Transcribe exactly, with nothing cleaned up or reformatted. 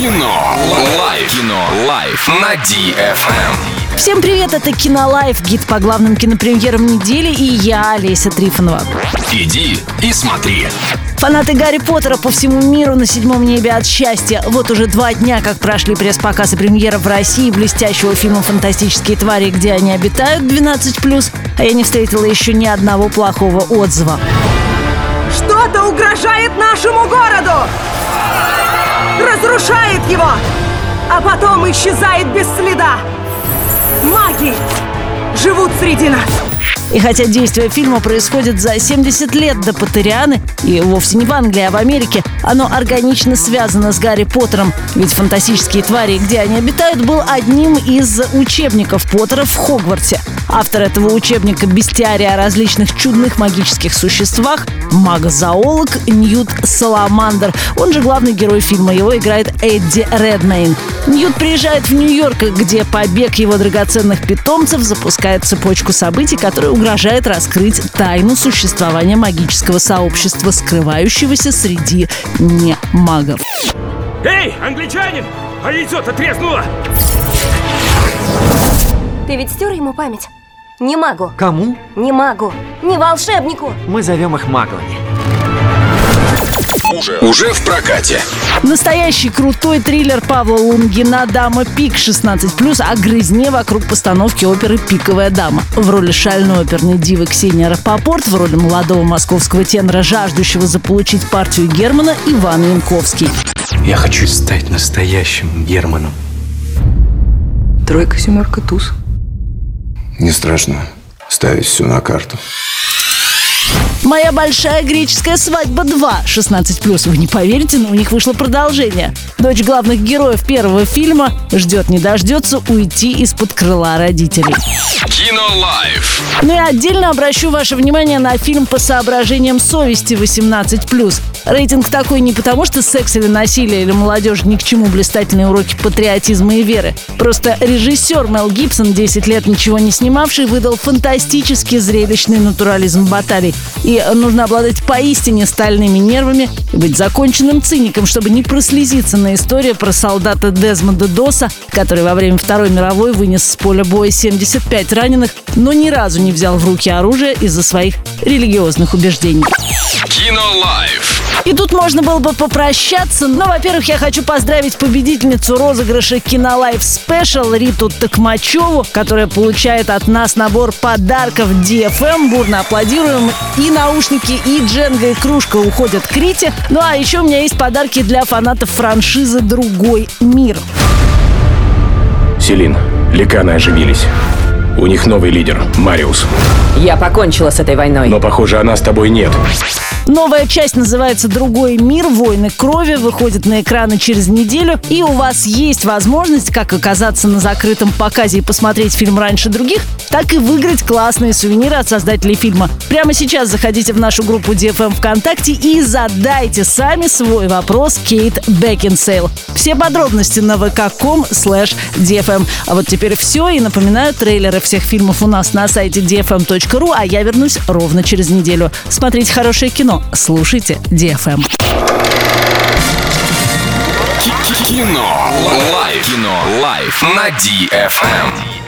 Кино. Лайф. Кино. Лайф. На ди эф эм. Всем привет, это Кинолайф, гид по главным кинопремьерам недели, и я, Олеся Трифонова. Иди и смотри. Фанаты Гарри Поттера по всему миру на седьмом небе от счастья. Вот уже два дня, как прошли пресс-показы премьеры в России блестящего фильма «Фантастические твари. Где они обитают» двенадцать плюс, а я не встретила еще ни одного плохого отзыва. Что-то угрожает нашему городу! Разрушает его! А потом исчезает без следа! Маги живут среди нас! И хотя действие фильма происходит за семьдесят лет до Поттерианы, и вовсе не в Англии, а в Америке, оно органично связано с Гарри Поттером. Ведь «Фантастические твари. Где они обитают» был одним из учебников Поттера в Хогвартсе. Автор этого учебника «Бестиарий о различных чудных магических существах» маг-зоолог Ньют Саламандер. Он же главный герой фильма. Его играет Эдди Редмейн. Ньют приезжает в Нью-Йорк, где побег его драгоценных питомцев запускает цепочку событий, которая угрожает раскрыть тайну существования магического сообщества, скрывающегося среди не магов. Эй, англичанин! А яйцо-то треснуло! Ты ведь стер ему память? Не магу. Кому? Не магу. Не волшебнику. Мы зовем их маглами. Уже, уже в прокате. Настоящий крутой триллер Павла Лунгина «Дама Пик» шестнадцать плюс о грызне вокруг постановки оперы «Пиковая дама». В роли шальной оперной дивы Ксения Рапопорт, в роли молодого московского тенора, жаждущего заполучить партию Германа, Иван Янковский. Я хочу стать настоящим Германом. Тройка, семерка, туз. Не страшно ставить все на карту. «Моя большая греческая свадьба два» шестнадцать плюс. Вы не поверите, но у них вышло продолжение. Дочь главных героев первого фильма ждет не дождется уйти из-под крыла родителей. Кинолайф. Ну и отдельно обращу ваше внимание на фильм «По соображениям совести» восемнадцать плюс. Рейтинг такой не потому, что секс или насилие или молодежь ни к чему блистательные уроки патриотизма и веры. Просто режиссер Мел Гибсон, десять лет ничего не снимавший, выдал фантастически зрелищный натурализм баталий. И нужно обладать поистине стальными нервами и быть законченным циником, чтобы не прослезиться на историю про солдата Дезмонда Доса, который во время Второй мировой вынес с поля боя семьдесят пять раненых, но ни разу не взял в руки оружие из-за своих религиозных убеждений. Кинолайф. И тут можно было бы попрощаться, но, во-первых, я хочу поздравить победительницу розыгрыша Кинолайф Спешл Риту Токмачеву, которая получает от нас набор подарков ди эф эм. Бурно аплодируем. И наушники, и дженга, и кружка уходят к Рите. Ну а еще у меня есть подарки для фанатов франшизы «Другой мир». Селин, ликаны оживились. У них новый лидер, Мариус. Я покончила с этой войной. Но, похоже, она с тобой нет. Новая часть называется «Другой мир. Войны крови», выходит на экраны через неделю, и у вас есть возможность как оказаться на закрытом показе и посмотреть фильм раньше других, так и выиграть классные сувениры от создателей фильма. Прямо сейчас заходите в нашу группу ди эф эм ВКонтакте и задайте сами свой вопрос Кейт Бекинсейл. Все подробности на вэ ка точка ком слэш ди эф эм. А вот теперь все, и напоминаю, трейлеры всех фильмов у нас на сайте ди эф эм точка ру, а я вернусь ровно через неделю. Смотрите хорошее кино, слушайте ди эф эм. Кино. Лайф. Кино. Лайф. На ди эф эм.